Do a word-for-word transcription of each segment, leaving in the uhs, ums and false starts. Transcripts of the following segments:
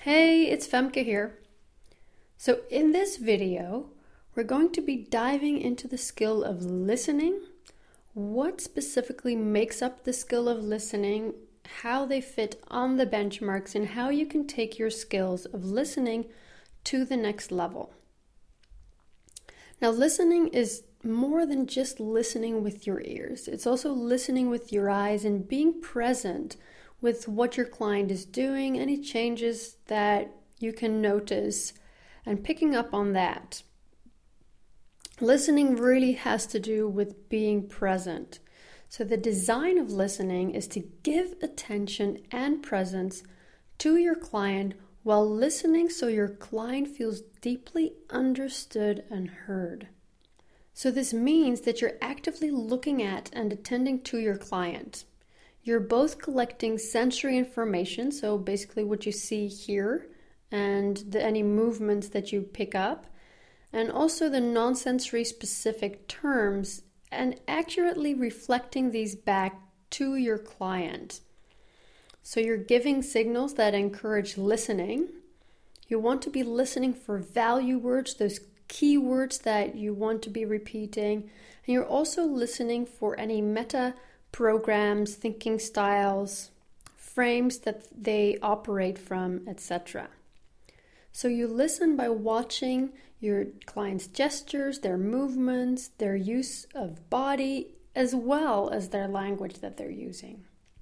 Hey, it's Femke here. So in this video, we're going to be diving into the skill of listening, what specifically makes up the skill of listening, how they fit on the benchmarks, and how you can take your skills of listening to the next level. Now, listening is more than just listening with your ears. It's also listening with your eyes and being present with what your client is doing, any changes that you can notice, and picking up on that. Listening really has to do with being present. So the design of listening is to give attention and presence to your client while listening so your client feels deeply understood and heard. So this means that you're actively looking at and attending to your client. You're both collecting sensory information, so basically what you see here and the, any movements that you pick up, and also the non-sensory specific terms, and accurately reflecting these back to your client. So you're giving signals that encourage listening. You want to be listening for value words, those key words that you want to be repeating, and you're also listening for any meta programs, thinking styles, frames that they operate from, et cetera. So you listen by watching your client's gestures, their movements, their use of body, as well as their language that they're using.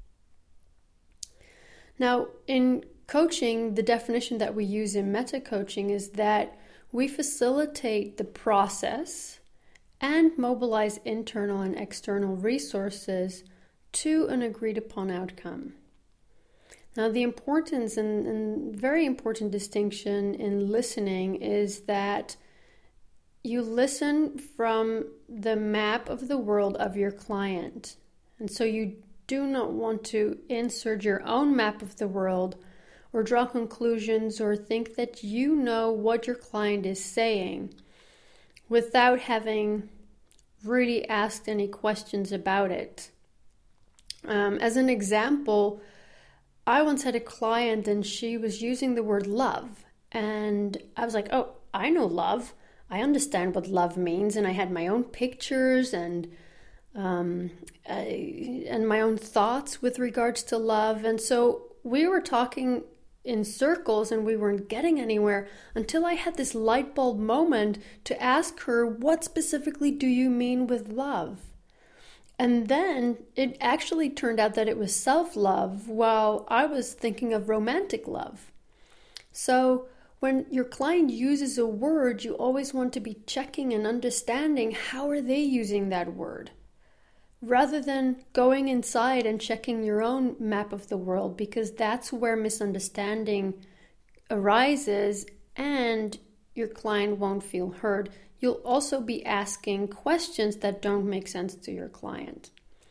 Now, in coaching, the definition that we use in meta coaching is that we facilitate the process and mobilize internal and external resources to an agreed upon outcome. Now, the importance and, and very important distinction in listening is that you listen from the map of the world of your client. And so you do not want to insert your own map of the world or draw conclusions or think that you know what your client is saying without having really asked any questions about it. Um, as an example, I once had a client and she was using the word love. And I was like, oh, I know love. I understand what love means. And I had my own pictures and um, uh, and my own thoughts with regards to love. And so we were talking in circles and we weren't getting anywhere until I had this light bulb moment to ask her, what specifically do you mean with love? And then it actually turned out that it was self-love while I was thinking of romantic love. So when your client uses a word, you always want to be checking and understanding how are they using that word, rather than going inside and checking your own map of the world, because that's where misunderstanding arises and your client won't feel heard. You'll also be asking questions that don't make sense to your client.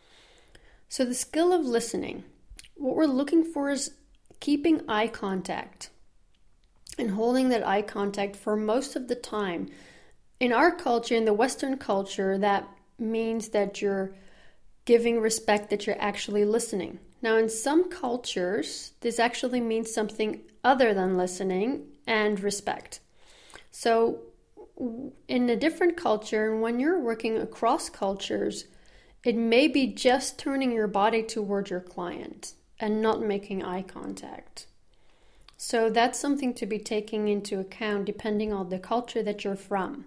So the skill of listening, what we're looking for is keeping eye contact and holding that eye contact for most of the time. In our culture, in the Western culture, that means that you're giving respect, that you're actually listening. Now, in some cultures, this actually means something other than listening and respect. So in a different culture, and when you're working across cultures, it may be just turning your body toward your client and not making eye contact. So that's something to be taking into account depending on the culture that you're from.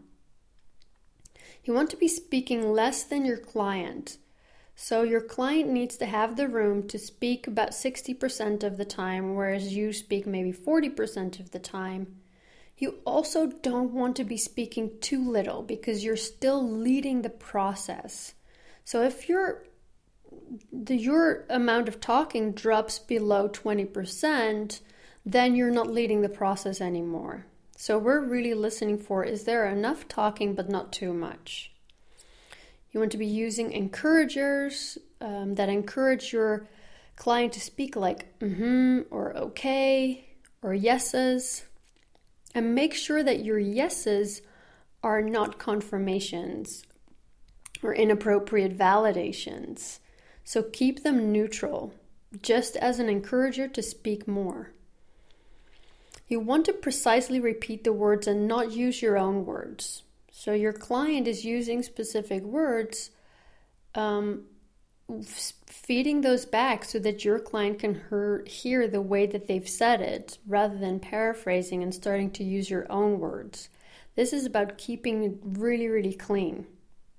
You want to be speaking less than your client. So your client needs to have the room to speak about sixty percent of the time, whereas you speak maybe forty percent of the time. You also don't want to be speaking too little because you're still leading the process. So if your the, your amount of talking drops below twenty percent, then you're not leading the process anymore. So we're really listening for, is there enough talking but not too much? You want to be using encouragers um, that encourage your client to speak like mm-hmm or okay or yeses. And make sure that your yeses are not confirmations or inappropriate validations. So keep them neutral, just as an encourager to speak more. You want to precisely repeat the words and not use your own words. So your client is using specific words, um, feeding those back so that your client can hear, hear the way that they've said it, rather than paraphrasing and starting to use your own words. This is about keeping it really, really clean.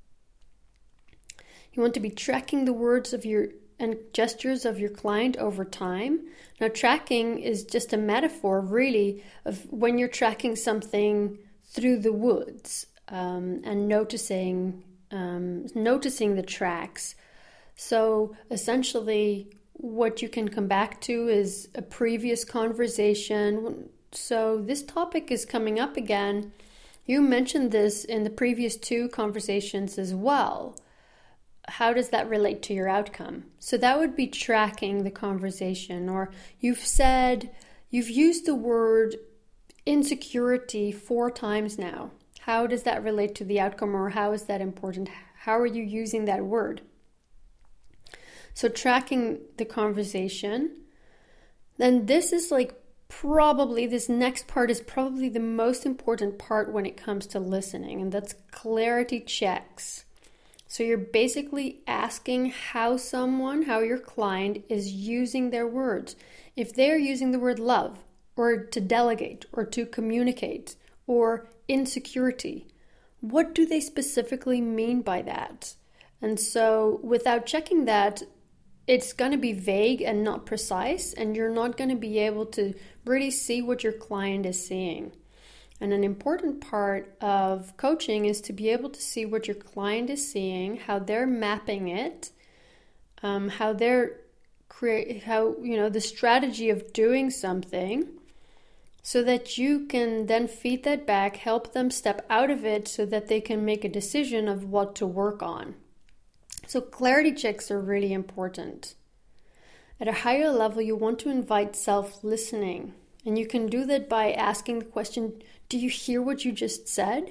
You want to be tracking the words of your and gestures of your client over time. Now, tracking is just a metaphor, really, of when you're tracking something through the woods um, and noticing um, noticing the tracks. So, essentially, what you can come back to is a previous conversation. So, this topic is coming up again. You mentioned this in the previous two conversations as well. How does that relate to your outcome? So that would be tracking the conversation. Or you've said, you've used the word insecurity four times now. How does that relate to the outcome, or how is that important? How are you using that word? So tracking the conversation. Then this is like probably, this next part is probably the most important part when it comes to listening, and that's clarity checks. So you're basically asking how someone, how your client is using their words. If they're using the word love, or to delegate, or to communicate, or insecurity, what do they specifically mean by that? And so without checking that, it's going to be vague and not precise, and you're not going to be able to really see what your client is seeing. And an important part of coaching is to be able to see what your client is seeing, how they're mapping it, um, how they're create, how you know the strategy of doing something, so that you can then feed that back, help them step out of it, so that they can make a decision of what to work on. So clarity checks are really important. At a higher level, you want to invite self-listening. And you can do that by asking the question, do you hear what you just said?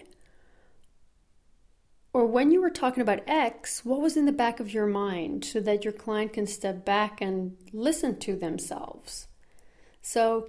Or when you were talking about X, what was in the back of your mind, so that your client can step back and listen to themselves? So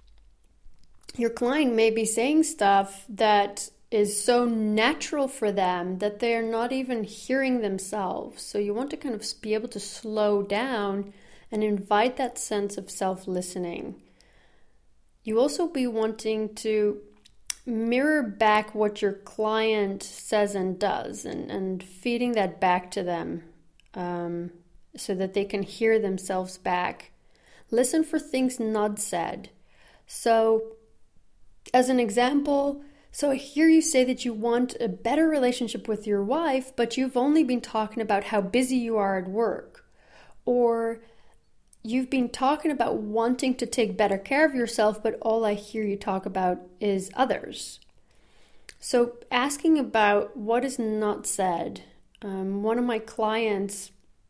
your client may be saying stuff that is so natural for them that they're not even hearing themselves. So you want to kind of be able to slow down and invite that sense of self-listening. You also be wanting to mirror back what your client says and does, and, and feeding that back to them um, so that they can hear themselves back. Listen for things not said. So, as an example, so I hear you say that you want a better relationship with your wife, but you've only been talking about how busy you are at work. Or you've been talking about wanting to take better care of yourself, but all I hear you talk about is others. So asking about what is not said. Um, one of my clients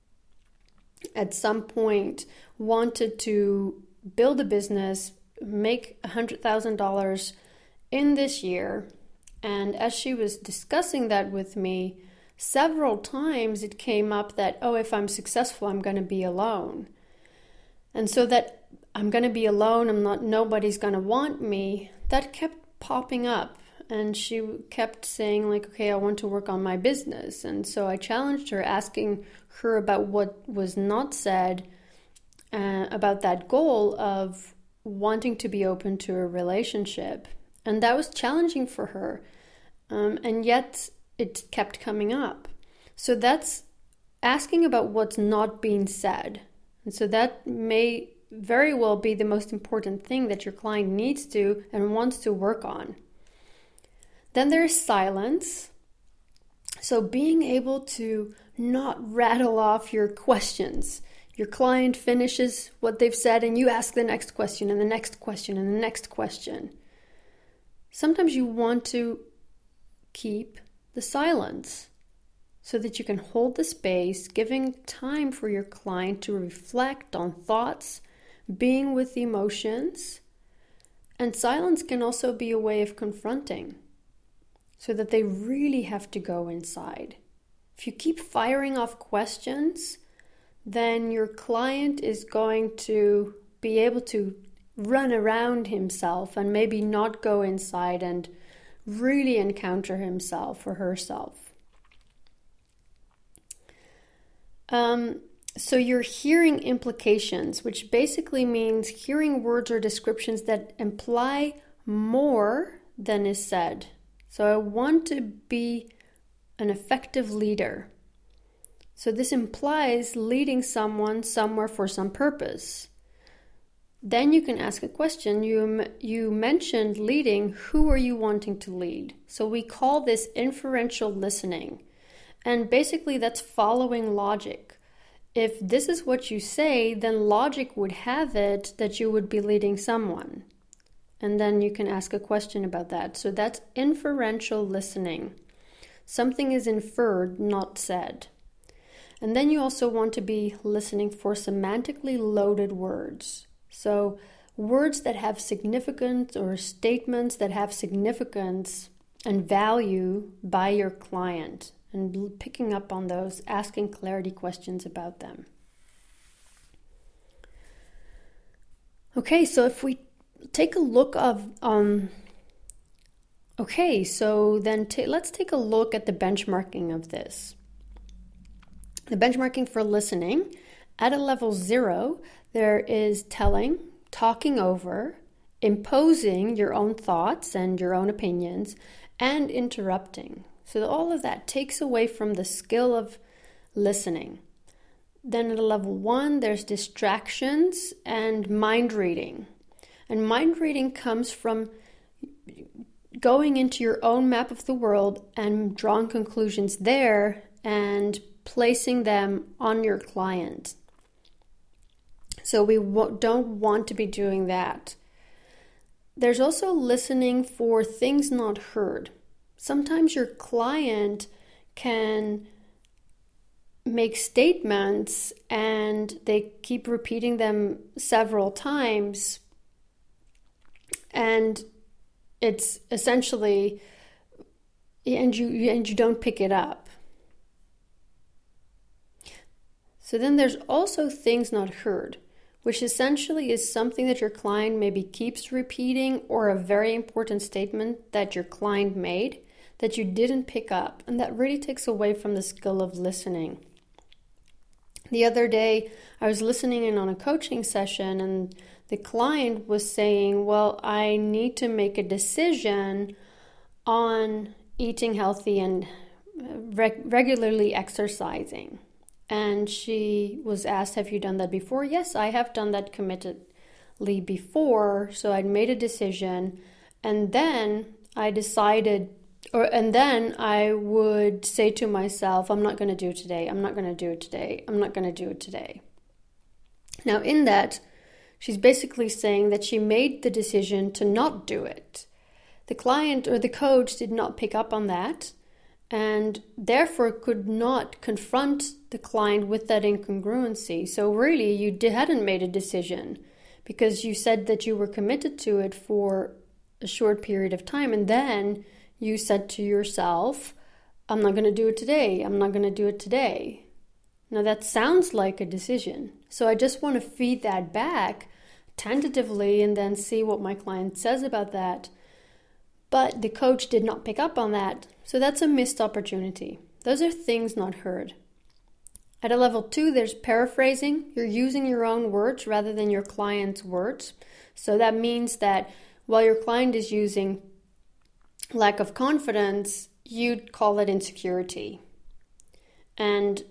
at some point wanted to build a business, make one hundred thousand dollars in this year. And as she was discussing that with me, several times it came up that, oh, if I'm successful, I'm going to be alone. And so that I'm going to be alone, I'm not, nobody's going to want me, that kept popping up. And she kept saying like, okay, I want to work on my business. And so I challenged her, asking her about what was not said uh, about that goal of wanting to be open to a relationship. And that was challenging for her. Um, and yet it kept coming up. So that's asking about what's not being said. And so that may very well be the most important thing that your client needs to and wants to work on. Then there's silence. So being able to not rattle off your questions. Your client finishes what they've said and you ask the next question and the next question and the next question. Sometimes you want to keep the silence, so that you can hold the space, giving time for your client to reflect on thoughts, being with the emotions. And silence can also be a way of confronting, so that they really have to go inside. If you keep firing off questions, then your client is going to be able to run around himself and maybe not go inside and really encounter himself or herself. Um, so you're hearing implications, which basically means hearing words or descriptions that imply more than is said. So I want to be an effective leader. So this implies leading someone somewhere for some purpose. Then you can ask a question. You, you mentioned leading. Who are you wanting to lead? So we call this inferential listening. And basically that's following logic. If this is what you say, then logic would have it that you would be leading someone. And then you can ask a question about that. So that's inferential listening. Something is inferred, not said. And then you also want to be listening for semantically loaded words. So words that have significance or statements that have significance and value by your client. And picking up on those, asking clarity questions about them. Okay, so if we take a look of, um, okay, so then t- let's take a look at the benchmarking of this. The benchmarking for listening, at a level zero, there is telling, talking over, imposing your own thoughts and your own opinions, and interrupting. So all of that takes away from the skill of listening. Then at a level one, there's distractions and mind reading. And mind reading comes from going into your own map of the world and drawing conclusions there and placing them on your client. So we w- don't want to be doing that. There's also listening for things not heard. Sometimes your client can make statements and they keep repeating them several times, and it's essentially, and you and you don't pick it up. So then there's also things not heard, which essentially is something that your client maybe keeps repeating, or a very important statement that your client made that you didn't pick up, and that really takes away from the skill of listening. The other day, I was listening in on a coaching session, and the client was saying, well, I need to make a decision on eating healthy and reg- regularly exercising. And she was asked, have you done that before? Yes, I have done that committedly before. So I'd made a decision, and then I decided Or and then I would say to myself, I'm not going to do it today. I'm not going to do it today. I'm not going to do it today. Now in that, she's basically saying that she made the decision to not do it. The client or the coach did not pick up on that, and therefore could not confront the client with that incongruency. So really, you hadn't made a decision because you said that you were committed to it for a short period of time, and then you said to yourself, I'm not going to do it today. I'm not going to do it today. Now that sounds like a decision. So I just want to feed that back tentatively and then see what my client says about that. But the coach did not pick up on that. So that's a missed opportunity. Those are things not heard. At a level two, there's paraphrasing. You're using your own words rather than your client's words. So that means that while your client is using lack of confidence, you'd call it insecurity. And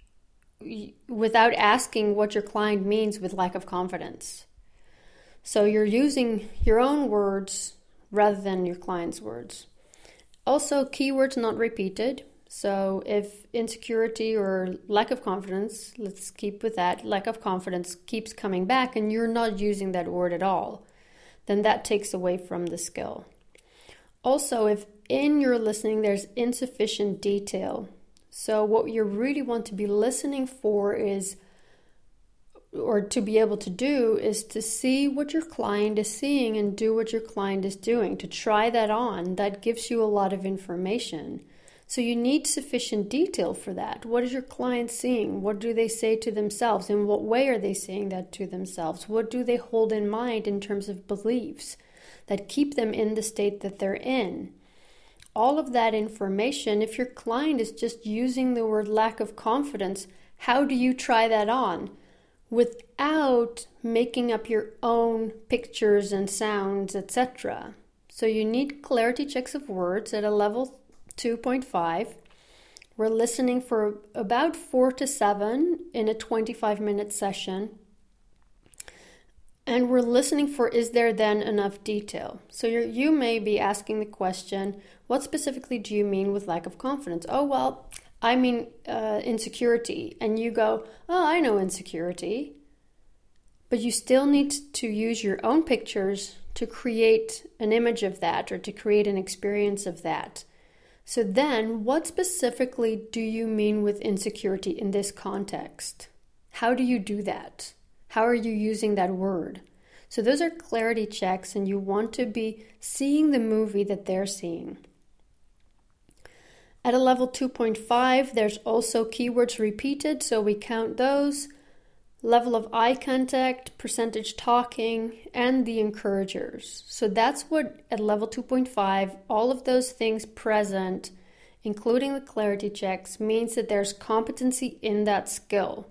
without asking what your client means with lack of confidence. So you're using your own words rather than your client's words. Also, keywords not repeated. So if insecurity or lack of confidence, let's keep with that, lack of confidence keeps coming back and you're not using that word at all, then that takes away from the skill. Also, if in your listening there's insufficient detail, so what you really want to be listening for is, or to be able to do, is to see what your client is seeing and do what your client is doing, to try that on. That gives you a lot of information. So you need sufficient detail for that. What is your client seeing? What do they say to themselves? In what way are they saying that to themselves? What do they hold in mind in terms of beliefs that keep them in the state that they're in? All of that information, if your client is just using the word lack of confidence, how do you try that on without making up your own pictures and sounds, et cetera? So you need clarity checks of words at a level two point five. We're listening for about four to seven in a twenty-five minute session. And we're listening for, is there then enough detail? So you're, you may be asking the question, what specifically do you mean with lack of confidence? Oh, well, I mean uh, insecurity. And you go, oh, I know insecurity. But you still need to use your own pictures to create an image of that or to create an experience of that. So then, what specifically do you mean with insecurity in this context? How do you do that? How are you using that word? So those are clarity checks, and you want to be seeing the movie that they're seeing. At a level two point five, there's also keywords repeated, so we count those. Level of eye contact, percentage talking, and the encouragers. So that's what at level two point five, all of those things present, including the clarity checks, means that there's competency in that skill.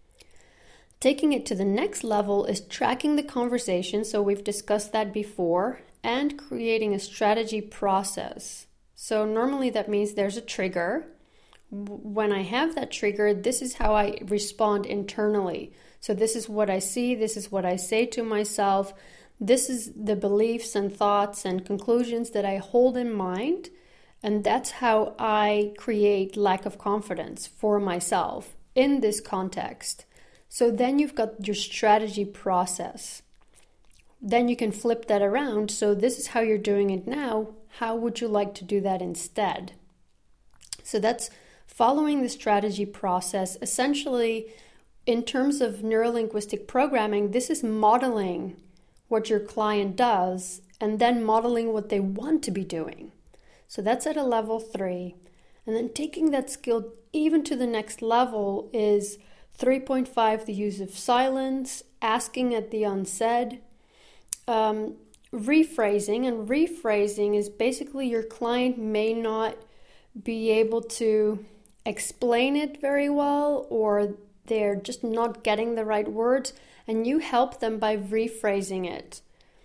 Taking it to the next level is tracking the conversation, so we've discussed that before, and creating a strategy process. So normally that means there's a trigger. When I have that trigger, this is how I respond internally. So this is what I see, this is what I say to myself, this is the beliefs and thoughts and conclusions that I hold in mind, and that's how I create lack of confidence for myself in this context. So then you've got your strategy process. Then you can flip that around. So this is how you're doing it now. How would you like to do that instead? So that's following the strategy process. Essentially, in terms of neurolinguistic programming, this is modeling what your client does and then modeling what they want to be doing. So that's at a level three. And then taking that skill even to the next level is three point five, the use of silence, asking at the unsaid, um, rephrasing. And rephrasing is basically your client may not be able to explain it very well, or they're just not getting the right words, and you help them by rephrasing it.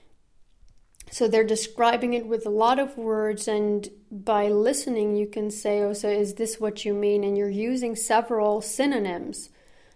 So they're describing it with a lot of words, and by listening you can say, oh, so is this what you mean? And you're using several synonyms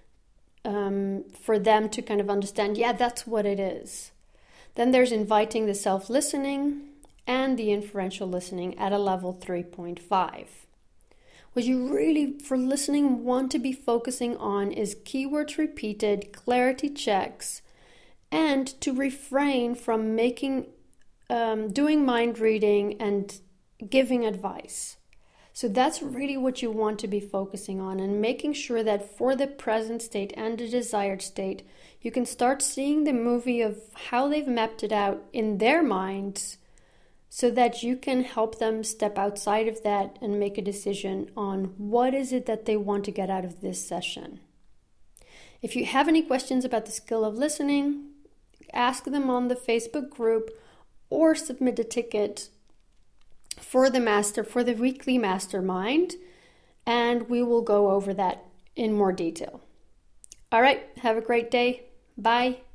um, for them to kind of understand, yeah, that's what it is. Then there's inviting the self-listening and the inferential listening at a level three point five. What you really, for listening, want to be focusing on is keywords repeated, clarity checks, and to refrain from making, um, doing mind reading and giving advice. So that's really what you want to be focusing on, and making sure that for the present state and the desired state, you can start seeing the movie of how they've mapped it out in their minds, so that you can help them step outside of that and make a decision on what is it that they want to get out of this session. If you have any questions about the skill of listening, ask them on the Facebook group or submit a ticket for the master, for the weekly mastermind, and we will go over that in more detail. All right, have a great day. Bye.